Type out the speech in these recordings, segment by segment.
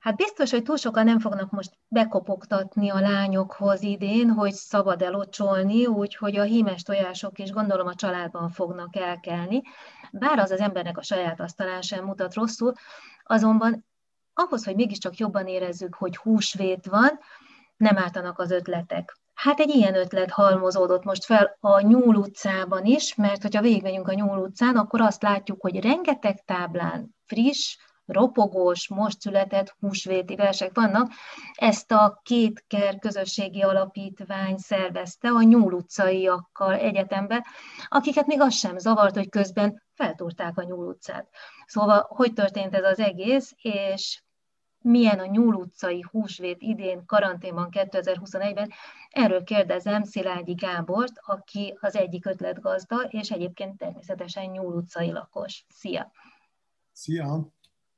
Hát biztos, hogy túl sokan nem fognak most bekopogtatni a lányokhoz idén, hogy szabad elocsolni, úgyhogy a hímes tojások is gondolom a családban fognak elkelni. Bár az az embernek a saját asztalán sem mutat rosszul, azonban ahhoz, hogy mégiscsak jobban érezzük, hogy húsvét van, nem ártanak az ötletek. Hát egy ilyen ötlet halmozódott most fel a Nyúl utcában is, mert hogyha végigmegyünk a Nyúl utcán, akkor azt látjuk, hogy rengeteg táblán friss, ropogós, most született húsvéti versek vannak. Ezt a Kétker közösségi alapítvány szervezte a Nyúl utcaiakkal egyetemben, akiket még az sem zavart, hogy közben feltúrták a Nyúl utcát. Szóval, hogy történt ez az egész, és milyen a Nyúl utcai húsvét idén karanténban 2021-ben. Erről kérdezem Szilágyi Gábort, aki az egyik ötletgazda, és egyébként természetesen Nyúl utcai lakos. Szia! Szia!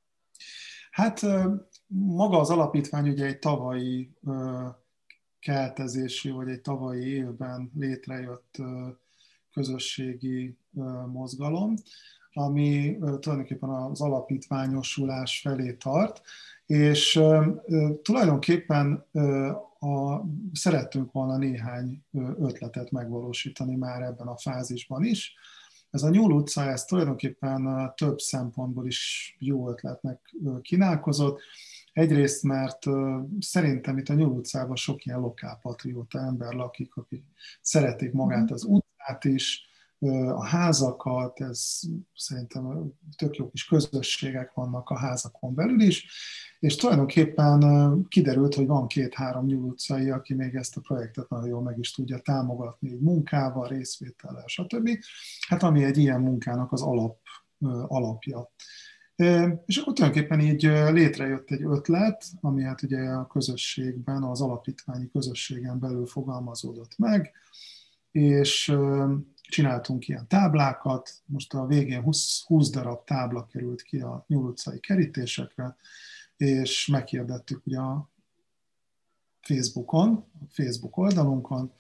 Hát maga az alapítvány ugye egy tavalyi keltezésű, vagy egy tavalyi évben létrejött közösségi mozgalom, ami tulajdonképpen az alapítványosulás felé tart, és tulajdonképpen szerettünk volna néhány ötletet megvalósítani már ebben a fázisban is. Ez a Nyúl utca, ez tulajdonképpen több szempontból is jó ötletnek kínálkozott. Egyrészt, mert szerintem itt a Nyúl utcában sok ilyen lokálpatrióta ember lakik, akik szeretik magát az utcát is, a házakat, ez szerintem tök jó kis közösségek vannak a házakon belül is, és tulajdonképpen kiderült, hogy van 2-3 Nyúl utcai, aki még ezt a projektet nagyon jól meg is tudja támogatni, így munkával, részvétellel, stb. Hát ami egy ilyen munkának az alapja. És akkor tulajdonképpen így létrejött egy ötlet, ami hát ugye a közösségben, az alapítványi közösségen belül fogalmazódott meg, és csináltunk ilyen táblákat, most a végén 20 darab tábla került ki a Nyúl utcai kerítésekre, és meghirdettük ugye a Facebookon, a Facebook oldalunkon,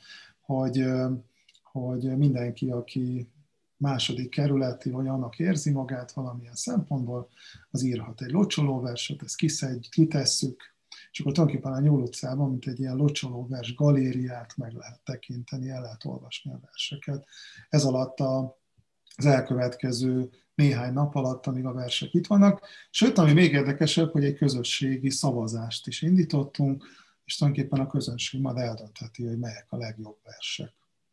hogy mindenki, aki második kerületi, vagy annak érzi magát valamilyen szempontból, az írhat egy locsolóverset, ezt kitesszük, és akkor tulajdonképpen a Nyúl utcában, mint egy ilyen locsolóvers galériát meg lehet tekinteni, el lehet olvasni a verseket. Ez alatt az elkövetkező néhány nap alatt, amíg a versek itt vannak. Sőt, ami még érdekesebb, hogy egy közösségi szavazást is indítottunk, és tulajdonképpen a közönség majd eldöntheti, hogy melyek a legjobb versek.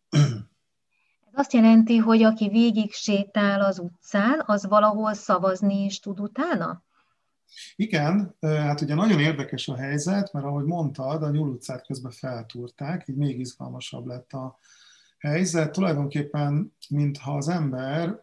Ez azt jelenti, hogy aki végig sétál az utcán, az valahol szavazni is tud utána? Igen, hát ugye nagyon érdekes a helyzet, mert ahogy mondtad, a Nyúl utcát közben feltúrták, így még izgalmasabb lett a helyzet. Tulajdonképpen, mintha az ember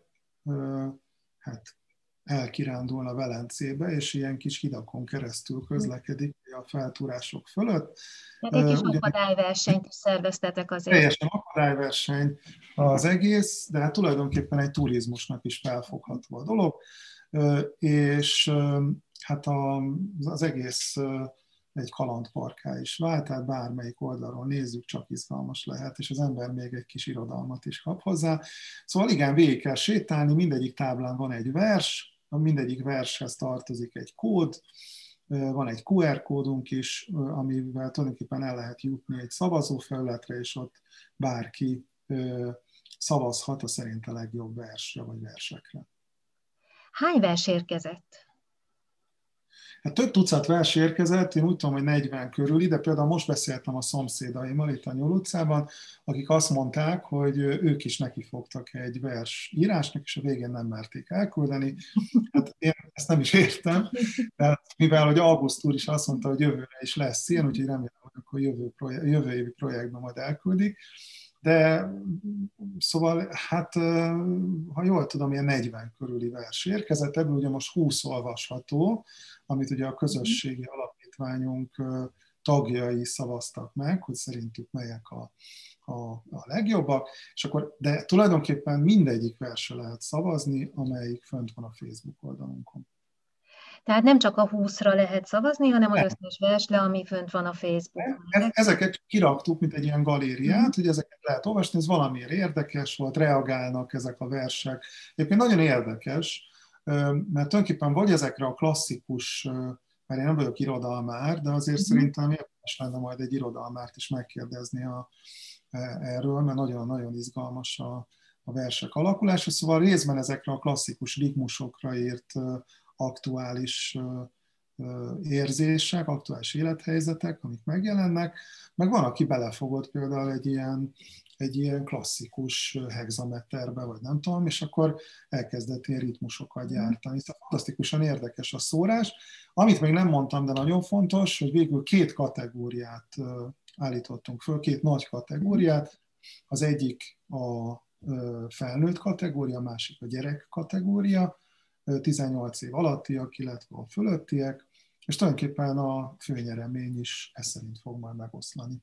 hát elkirándulna Velencébe, és ilyen kis hidakon keresztül közlekedik a feltúrások fölött. Tehát egy kis akadályversenyt is szerveztetek azért. Teljesen akadályverseny az egész, de hát tulajdonképpen egy turizmusnak is felfogható a dolog, és hát az egész egy kalandparkká is vált, tehát bármelyik oldalról nézzük, csak izgalmas lehet, és az ember még egy kis irodalmat is kap hozzá. Szóval igen, végig kell sétálni, mindegyik táblán van egy vers, mindegyik vershez tartozik egy kód, van egy QR kódunk is, amivel tulajdonképpen el lehet jutni egy szavazófelületre, és ott bárki szavazhat a szerint a legjobb versre vagy versekre. Hány vers érkezett? Hát több tucat vers érkezett, én úgy tudom, hogy 40 körül, de például most beszéltem a szomszédaimmal itt a Nyúl utcában, akik azt mondták, hogy ők is nekifogtak egy vers írásnak, és a végén nem merték elküldeni. Hát én ezt nem is értem, de mivel hogy August úr is azt mondta, hogy jövőre is lesz ilyen, úgyhogy remélem, hogy jövő évi projektben majd elküldik. De szóval, hát ha jól tudom, ilyen 40 körüli vers érkezett, ebből ugye most 20 olvasható, amit ugye a közösségi alapítványunk tagjai szavaztak meg, hogy szerintük melyek a legjobbak, és akkor, de tulajdonképpen mindegyik versre lehet szavazni, amelyik fönt van a Facebook oldalunkon. Tehát nem csak a 20-ra lehet szavazni, hanem az összes versre, ami fönt van a Facebookon. Ezeket kiraktuk, mint egy ilyen galériát, hogy ezeket lehet olvasni, ez valamiért érdekes volt, reagálnak ezek a versek. Egyébként nagyon érdekes, mert tulajdonképpen vagy ezekre a klasszikus mert én nem vagyok irodalmár, de azért szerintem érdemes lenne majd egy irodalmárt is megkérdezni erről, mert nagyon-nagyon izgalmas a versek alakulása. Szóval részben ezekre a klasszikus ritmusokra írt aktuális érzések, aktuális élethelyzetek, amik megjelennek, meg van, aki belefogott például egy ilyen klasszikus hexameterbe, vagy nem tudom, és akkor elkezdett ilyen ritmusokat gyártani. Szóval fantasztikusan érdekes a szórás. Amit még nem mondtam, de nagyon fontos, hogy végül 2 kategóriát állítottunk föl, 2 nagy kategóriát. Az egyik a felnőtt kategória, a másik a gyerek kategória, 18 év alattiak, illetve a fölöttiek, és tulajdonképpen a főnyeremény is ez szerint fog majd megoszlani.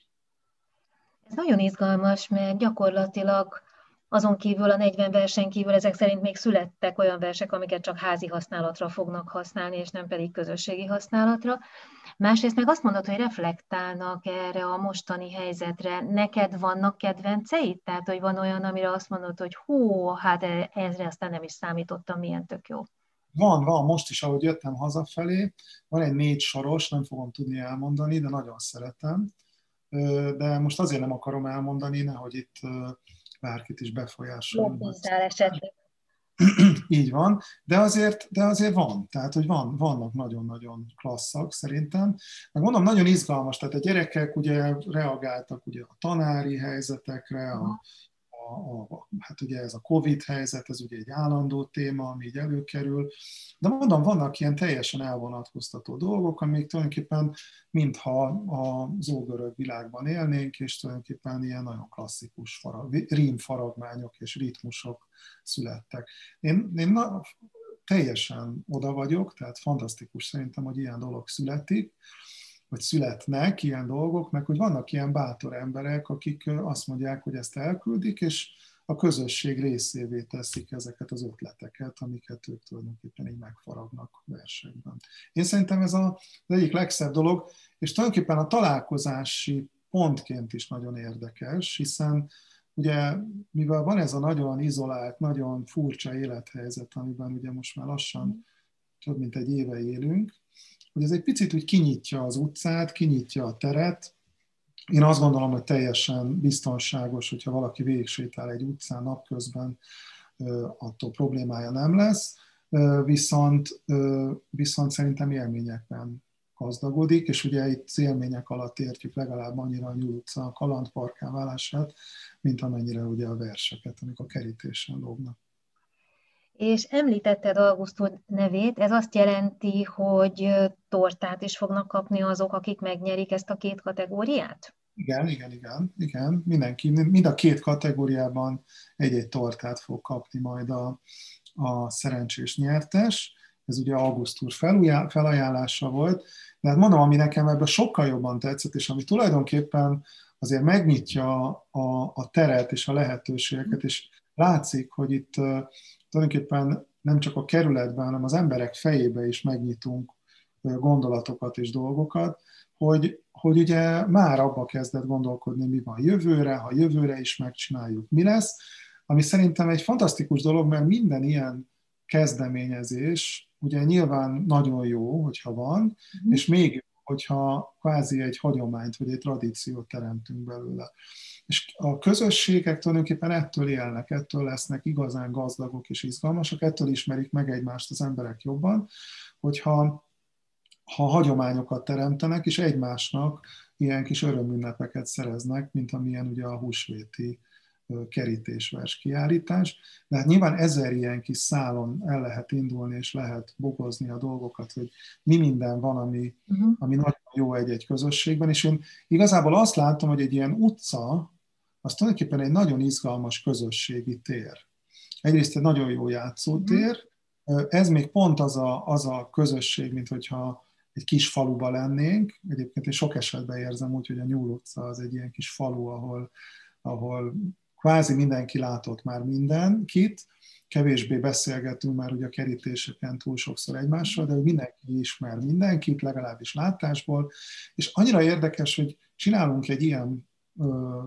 Ez nagyon izgalmas, mert gyakorlatilag azon kívül, a 40 versen kívül ezek szerint még születtek olyan versek, amiket csak házi használatra fognak használni, és nem pedig közösségi használatra. Másrészt meg azt mondod, hogy reflektálnak erre a mostani helyzetre. Neked vannak kedvenceid? Tehát, hogy van olyan, amire azt mondod, hogy hú, hát ezre aztán nem is számítottam, milyen tök jó. Van, most is, ahogy jöttem hazafelé, van egy 4 soros, nem fogom tudni elmondani, de nagyon szeretem. De most azért nem akarom elmondani, nehogy itt bárkit is befolyásoljon. Lobbizál esetleg. Így van, de azért van, tehát hogy vannak nagyon-nagyon klasszak szerintem. Meg mondom, nagyon izgalmas, tehát a gyerekek ugye reagáltak ugye a tanári helyzetekre, hát ugye ez a Covid helyzet, ez ugye egy állandó téma, ami így előkerül, de mondom, vannak ilyen teljesen elvonatkoztató dolgok, amik tulajdonképpen mintha az ógörög világban élnénk, és tulajdonképpen ilyen nagyon klasszikus rímfaragmányok és ritmusok születtek. Én teljesen oda vagyok, tehát fantasztikus szerintem, hogy ilyen dolog születik, vagy születnek ilyen dolgok, meg hogy vannak ilyen bátor emberek, akik azt mondják, hogy ezt elküldik, és a közösség részévé teszik ezeket az ötleteket, amiket ők tulajdonképpen így megfaragnak versekben. Én szerintem ez az egyik legszebb dolog, és tulajdonképpen a találkozási pontként is nagyon érdekes, hiszen ugye, mivel van ez a nagyon izolált, nagyon furcsa élethelyzet, amiben ugye most már lassan több mint egy éve élünk, hogy ez egy picit úgy kinyitja az utcát, kinyitja a teret. Én azt gondolom, hogy teljesen biztonságos, hogyha valaki végigsétál egy utcán napközben, attól problémája nem lesz, viszont szerintem élményekben gazdagodik, és ugye itt az élmények alatt értjük legalább annyira a Nyúl utca kalandparkká válását, mint amennyire ugye a verseket, amik a kerítésen lógnak. És említetted Augusztus nevét, ez azt jelenti, hogy tortát is fognak kapni azok, akik megnyerik ezt a 2 kategóriát? Igen. Mindenki, mind a 2 kategóriában egy-egy tortát fog kapni majd a szerencsés nyertes. Ez ugye Augusztus felajánlása volt. De hát mondom, ami nekem ebben sokkal jobban tetszett, és ami tulajdonképpen azért megnyitja a teret és a lehetőségeket, és látszik, hogy itt tulajdonképpen nem csak a kerületben, hanem az emberek fejébe is megnyitunk gondolatokat és dolgokat, hogy ugye már abba kezdett gondolkodni, mi van jövőre, ha jövőre is megcsináljuk, mi lesz, ami szerintem egy fantasztikus dolog, mert minden ilyen kezdeményezés ugye nyilván nagyon jó, hogyha van, és még hogyha kvázi egy hagyományt vagy egy tradíciót teremtünk belőle. És a közösségek tulajdonképpen ettől élnek, ettől lesznek igazán gazdagok és izgalmasak, ettől ismerik meg egymást az emberek jobban, hogyha hagyományokat teremtenek, és egymásnak ilyen kis örömünnepeket szereznek, mint amilyen ugye a húsvéti kerítésvers kiállítás. De hát nyilván 1000 ilyen kis szálon el lehet indulni, és lehet bogozni a dolgokat, hogy mi minden van, ami nagyon jó egy közösségben, és én igazából azt látom, hogy egy ilyen utca, az tulajdonképpen egy nagyon izgalmas közösségi tér. Egyrészt egy nagyon jó játszótér, ez még pont az a közösség, mint hogyha egy kis faluba lennénk. Egyébként én sok esetben érzem úgy, hogy a Nyúl utca az egy ilyen kis falu, ahol kvázi mindenki látott már mindenkit, kevésbé beszélgetünk már ugye a kerítéseken túl sokszor egymással, de mindenki ismer mindenkit, legalábbis látásból, és annyira érdekes, hogy csinálunk egy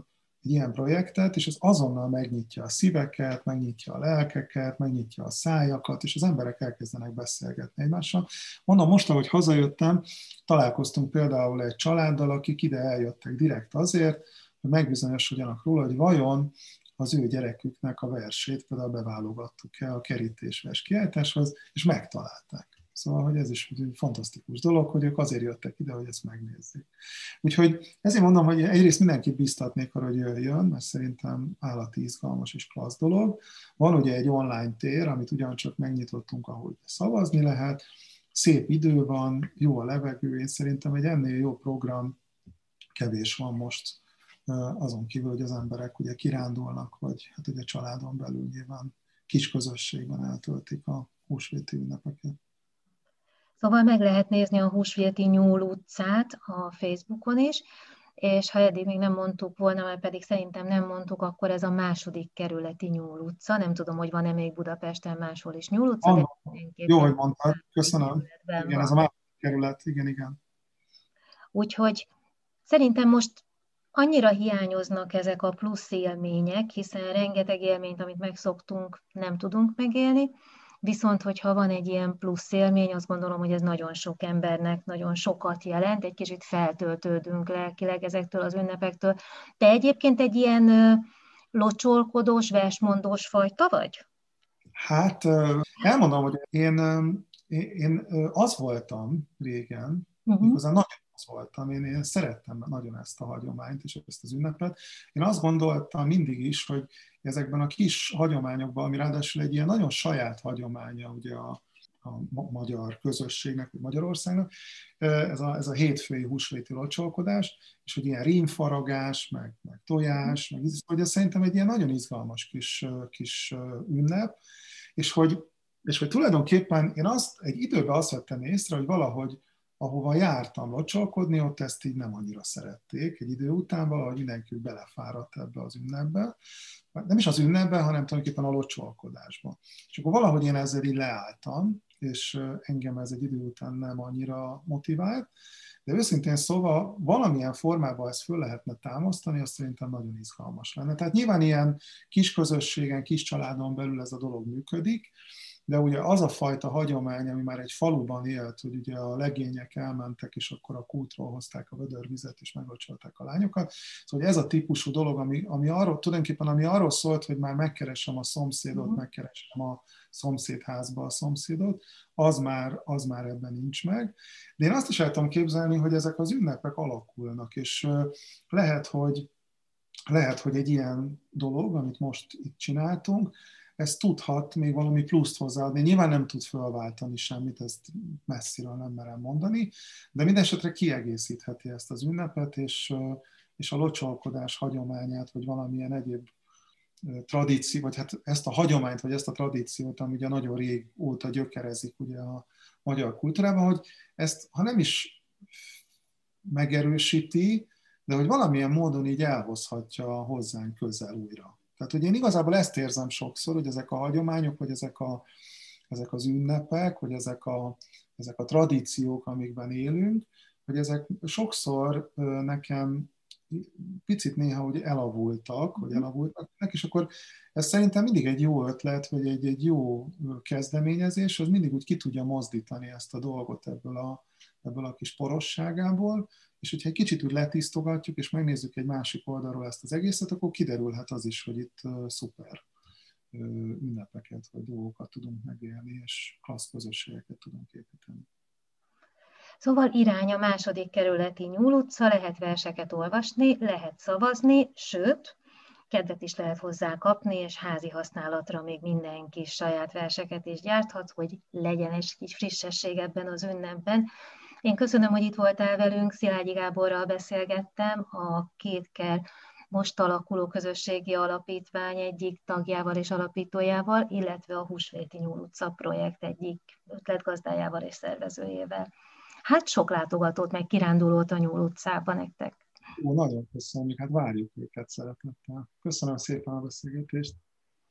egy ilyen projektet, és ez azonnal megnyitja a szíveket, megnyitja a lelkeket, megnyitja a szájakat, és az emberek elkezdenek beszélgetni egymással. Mondom, most, ahogy hazajöttem, találkoztunk például egy családdal, akik ide eljöttek direkt azért, hogy megbizonyosodjanak róla, hogy vajon az ő gyereküknek a versét például beválogattuk-e a kerítésvers kiállításhoz, és megtalálták. Szóval, hogy ez is egy fantasztikus dolog, hogy ők azért jöttek ide, hogy ezt megnézzék. Úgyhogy ezért mondom, hogy egyrészt mindenkit biztatnék arra, hogy jöjjön, mert szerintem állati izgalmas és klassz dolog. Van ugye egy online tér, amit ugyancsak megnyitottunk, ahol szavazni lehet, szép idő van, jó a levegő, én szerintem egy ennél jó program kevés van most, azon kívül, hogy az emberek ugye kirándulnak, vagy hát ugye családon belül nyilván kis közösségben eltöltik a húsvéti ünnepeket. Szóval meg lehet nézni a Húsvéti Nyúl utcát a Facebookon is, és ha eddig még nem mondtuk volna, mert pedig szerintem nem mondtuk, akkor ez a második kerületi Nyúl utca. Nem tudom, hogy van-e még Budapesten máshol is Nyúl utca, de Jó, mindenképpen hogy mondtad, köszönöm. Igen, ez a van. második kerület, igen. Úgyhogy szerintem most annyira hiányoznak ezek a plusz élmények, hiszen rengeteg élményt, amit megszoktunk, nem tudunk megélni, viszont hogyha van egy ilyen plusz élmény, azt gondolom, hogy ez nagyon sok embernek nagyon sokat jelent, egy kicsit feltöltődünk lelkileg ezektől az ünnepektől. Te egyébként egy ilyen locsolkodós, versmondós fajta vagy? Hát elmondom, hogy én az voltam régen, igazán nagyon az voltam, én szerettem nagyon ezt a hagyományt és ezt az ünnepet. Én azt gondoltam mindig is, hogy ezekben a kis hagyományokban, ami ráadásul egy ilyen nagyon saját hagyománya ugye a magyar közösségnek, vagy Magyarországnak, ez a hétfői húsvéti locsolkodás, és hogy ilyen rímfaragás, meg tojás, hogy ez szerintem egy ilyen nagyon izgalmas kis ünnep, és hogy tulajdonképpen én egy időben azt vettem észre, hogy valahogy ahova jártam locsolkodni, ott ezt így nem annyira szerették. Egy idő után valahogy mindenki belefáradt ebbe az ünnepbe. Nem is az ünnepbe, hanem tulajdonképpen a locsolkodásba. És akkor valahogy én ezzel így leálltam, és engem ez egy idő után nem annyira motivált, de őszintén szóval valamilyen formában ezt föl lehetne támasztani, azt szerintem nagyon izgalmas lenne. Tehát nyilván ilyen kis közösségen, kis családon belül ez a dolog működik, de ugye az a fajta hagyomány, ami már egy faluban élt, hogy ugye a legények elmentek, és akkor a kútról hozták a vödörvizet, és meglocsolták a lányokat. Szóval ez a típusú dolog, ami arról szólt, hogy már megkeresem a szomszédot, megkeresem a szomszédházba a szomszédot, az már ebben nincs meg. De én azt is el tudom képzelni, hogy ezek az ünnepek alakulnak, és lehet, hogy egy ilyen dolog, amit most itt csináltunk, ez tudhat még valami pluszt hozzáadni. Nyilván nem tud felváltani semmit, ezt messziről nem merem mondani, de mindenesetre kiegészítheti ezt az ünnepet, és a locsolkodás hagyományát, vagy valamilyen egyéb tradíció, vagy hát ezt a hagyományt, vagy ezt a tradíciót, ami ugye nagyon régóta gyökerezik ugye a magyar kultúrában, hogy ezt, ha nem is megerősíti, de hogy valamilyen módon így elhozhatja hozzánk közel újra. Tehát, hogy én igazából ezt érzem sokszor, hogy ezek a hagyományok, vagy ezek az ünnepek, vagy ezek a tradíciók, amikben élünk, hogy ezek sokszor nekem picit néha hogy elavultak, és akkor ez szerintem mindig egy jó ötlet, vagy egy jó kezdeményezés, az mindig úgy ki tudja mozdítani ezt a dolgot ebből a kis porosságából, és hogyha egy kicsit úgy letisztogatjuk, és megnézzük egy másik oldalról ezt az egészet, akkor kiderülhet az is, hogy itt szuper ünnepeket, vagy dolgokat tudunk megélni, és klassz közösségeket tudunk építeni. Szóval irány a második kerületi Nyúl utca, lehet verseket olvasni, lehet szavazni, sőt, kedvet is lehet hozzá kapni, és házi használatra még mindenki saját verseket is gyárthat, hogy legyen egy kis frissesség ebben az ünnepben. Én köszönöm, hogy itt voltál velünk, Szilágyi Gáborral beszélgettem, a Kétker most alakuló közösségi alapítvány egyik tagjával és alapítójával, illetve a Húsvéti Nyúl utca projekt egyik ötletgazdájával és szervezőjével. Hát sok látogatót, meg kirándulót a Nyúl utcában nektek. Nagyon köszönjük, hát várjuk őket szeretettel. Köszönöm szépen a beszélgetést.